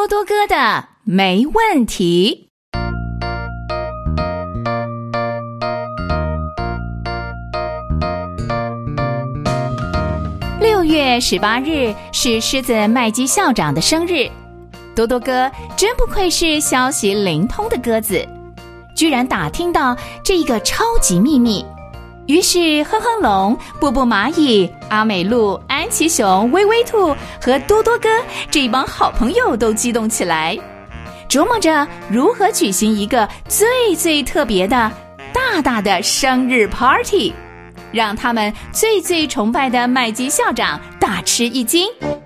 多多哥的没问题。6月18日是狮子麦基校长的生日，多多哥真不愧是消息灵通的鸽子，居然打听到这一个超级秘密。于是哼哼龙、布布蚂蚁、阿美鹿、安琪熊、微微兔和多多哥这一帮好朋友都激动起来，琢磨着如何举行一个最特别的大的生日 party， 让他们最崇拜的麦基校长大吃一惊。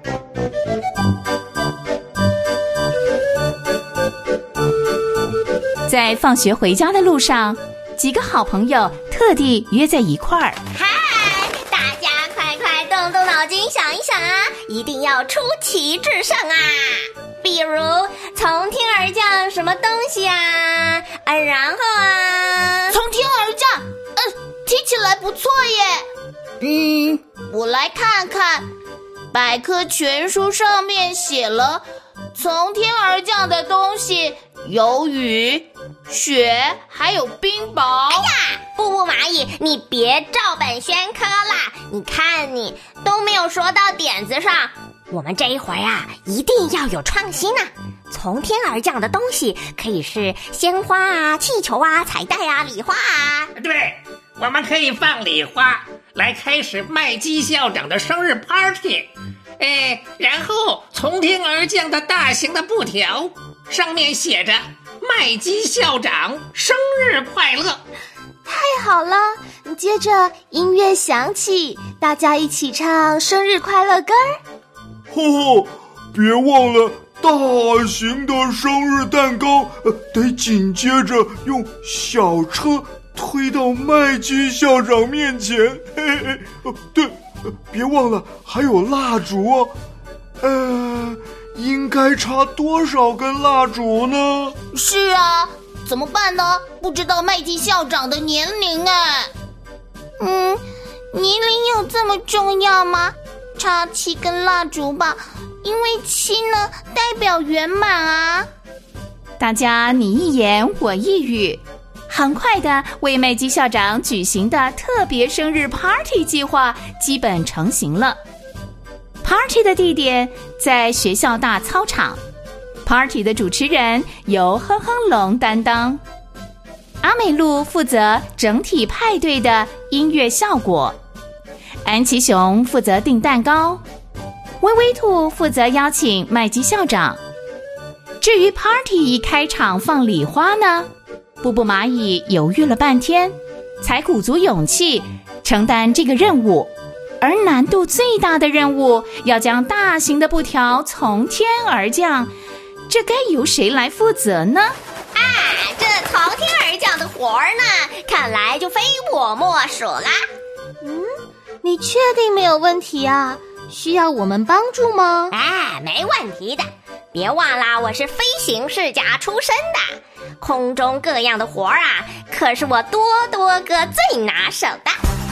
在放学回家的路上，几个好朋友特地约在一块儿。 嗨，大家快动动脑筋想一想啊，一定要出奇制胜啊！比如从天而降什么东西啊，然后啊， 从天而降，听起来不错耶。我来看看，百科全书上面写了，从天而降的东西有雨、雪，还有冰雹。 哎呀，布布蚂蚁，你别照本宣科啦！你看你都没有说到点子上，我们这一会儿啊，一定要有创新啊！从天而降的东西可以是鲜花啊、气球啊、彩带啊、礼花啊。 对，我们可以放礼花来开始麦基校长的生日 party。然后从天而降的大型的布条，上面写着麦基校长生日快乐。 太好了，接着音乐响起，大家一起唱生日快乐歌儿。 别忘了大型的生日蛋糕，得紧接着用小车推到麦基校长面前。对，别忘了还有蜡烛哦。应该插多少根蜡烛呢？ 是啊，怎么办呢？不知道麦基校长的年龄哎。 年龄有这么重要吗？插7根蜡烛吧，因为7呢代表圆满啊。 大家你一言我一语，很快的为麦基校长举行的特别生日 party 计划基本成型了。party 的地点在学校大操场， party 的主持人由哼哼龙担当，阿美鹿负责整体派对的音乐效果，安琪熊负责订蛋糕，微微兔负责邀请麦基校长。至于 party 一开场放礼花呢，布布蚂蚁犹豫了半天，才鼓足勇气承担这个任务。而难度最大的任务，要将大型的布条从天而降，这该由谁来负责呢？ 这从天而降的活儿呢，看来就非我莫属啦。 你确定没有问题啊？需要我们帮助吗？ 没问题的。别忘了我是飞行世家出身的，空中各样的活儿啊，可是我多多哥最拿手的。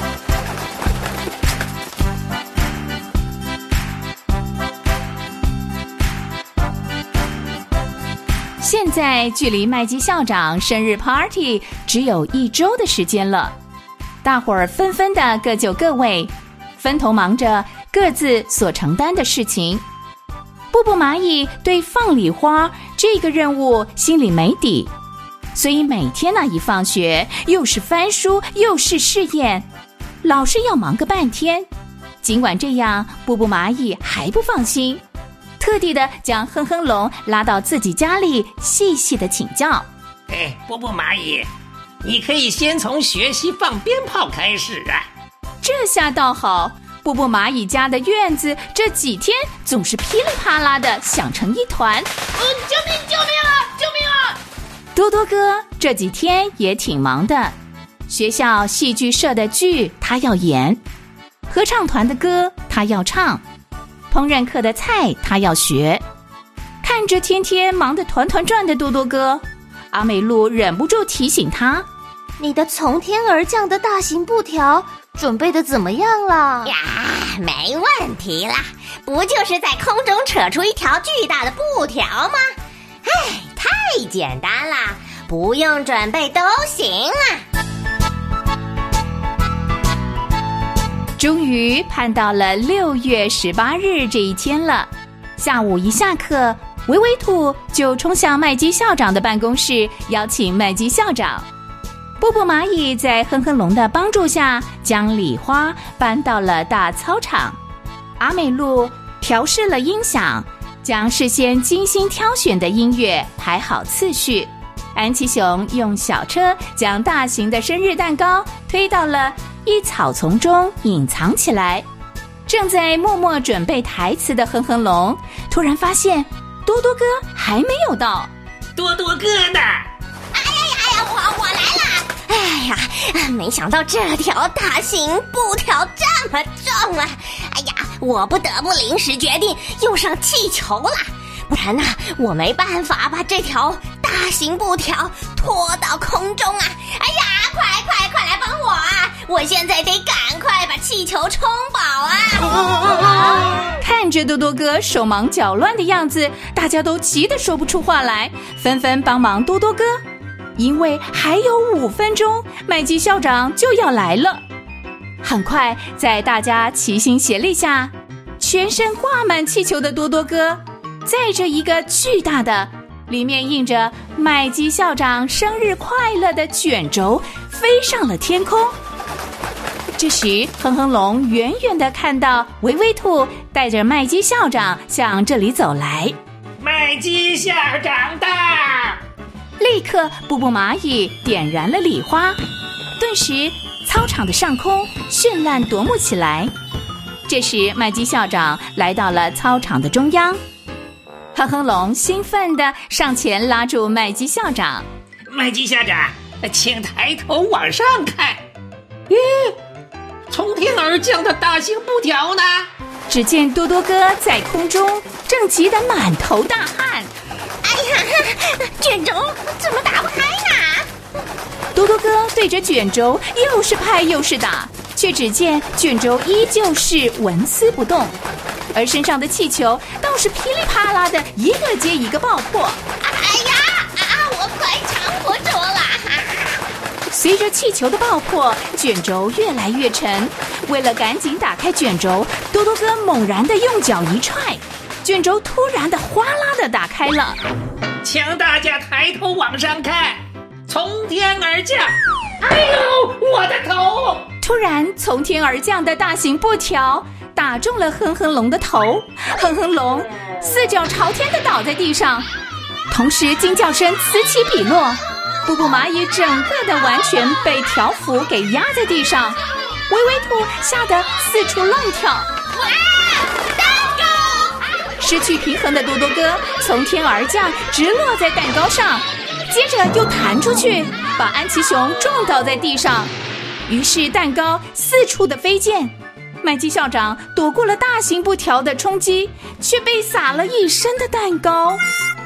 现在距离麦基校长生日 party 只有1周的时间了，大伙儿纷纷的各就各位，分头忙着各自所承担的事情。布布蚂蚁对放礼花这个任务心里没底，所以每天一放学又是翻书又是试验，老是要忙个半天。尽管这样，布布蚂蚁还不放心，特地的将哼哼龙拉到自己家里细细的请教。 波波蚂蚁，你可以先从学习放鞭炮开始啊。 这下倒好，布布蚂蚁家的院子这几天总是噼里啪啦的响成一团。 救命啊！救命啊！ 多多哥这几天也挺忙的，学校戏剧社的剧他要演，合唱团的歌他要唱，烹饪课的菜他要学。看着天天忙得团团转的多多哥，阿美鹿忍不住提醒他， 你的从天而降的大型布条准备的怎么样了？ 没问题啦， 不就是在空中扯出一条巨大的布条吗？哎，太简单啦，不用准备都行啊。 终于盼到了6月18日这一天了。下午一下课，维维兔就冲向麦基校长的办公室，邀请麦基校长。波波蚂蚁在哼哼龙的帮助下，将礼花搬到了大操场。阿美露调试了音响，将事先精心挑选的音乐排好次序。安琪熊用小车将大型的生日蛋糕推到了一草丛中隐藏起来。正在默默准备台词的哼哼龙突然发现多多哥还没有到。 多多哥呢？ 我来啦！哎呀，没想到这条大型布条这么重啊！哎呀，我不得不临时决定用上气球啦，不然呢，我没办法把这条大型布条拖到空中啊！哎呀，快来帮我啊！我现在得赶快把气球充饱啊！ 看着多多哥手忙脚乱的样子，大家都急得说不出话来，纷纷帮忙多多哥。因为还有5分钟，麦基校长就要来了。很快，在大家齐心协力下，全身挂满气球的多多哥载着一个巨大的里面印着麦基校长生日快乐的卷轴飞上了天空。这时哼哼龙远远地看到维维兔带着麦基校长向这里走来。 麦基校长到！ 立刻布布蚂蚁点燃了礼花，顿时操场的上空绚烂夺目起来。这时麦基校长来到了操场的中央，哼哼龙兴奋地上前拉住麦基校长。 麦基校长，请抬头往上看。咦，从天而降的大型布条呢？ 只见多多哥在空中正急得满头大汗。 哎呀，卷轴怎么打不开呢？ 多多哥对着卷轴又是拍又是打，却只见卷轴依旧是纹丝不动，而身上的气球倒是噼里啪啦的一个接一个爆破。 哎呀，我快撑不住了！ 随着气球的爆破，卷轴越来越沉。为了赶紧打开卷轴，多多哥猛然的用脚一踹，卷轴突然的哗啦的打开了。 请大家抬头往上看，从天而降。哎呦，我的头！ 突然从天而降的大型布条打中了哼哼龙的头，哼哼龙四脚朝天的倒在地上，同时惊叫声此起彼落。布布蚂蚁整个的完全被条幅给压在地上，维维兔吓得四处乱跳。 哇，蛋糕！ 失去平衡的多多哥从天而降，直落在蛋糕上，接着又弹出去，把安琪熊撞倒在地上。于是蛋糕四处的飞溅，麦基校长躲过了大型布条的冲击，却被撒了一身的蛋糕。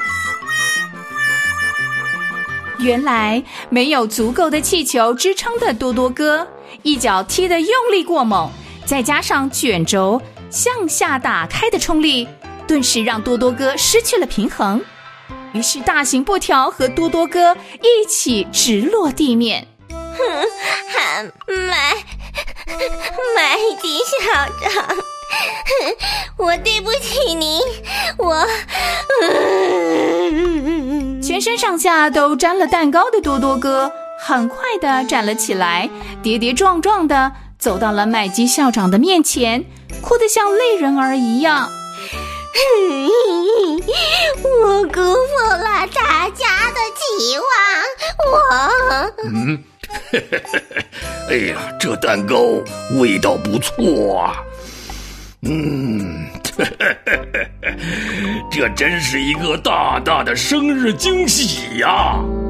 原来没有足够的气球支撑的多多哥，一脚踢得用力过猛，再加上卷轴向下打开的冲力，顿时让多多哥失去了平衡。于是大型布条和多多哥一起直落地面。 麦基校长，我对不起您， 全身上下都沾了蛋糕的多多哥很快地站了起来，跌跌撞撞地走到了麦基校长的面前，哭得像泪人儿一样。 我辜负了大家的期望， 哎呀，这蛋糕味道不错啊！这真是一个大大的生日惊喜呀！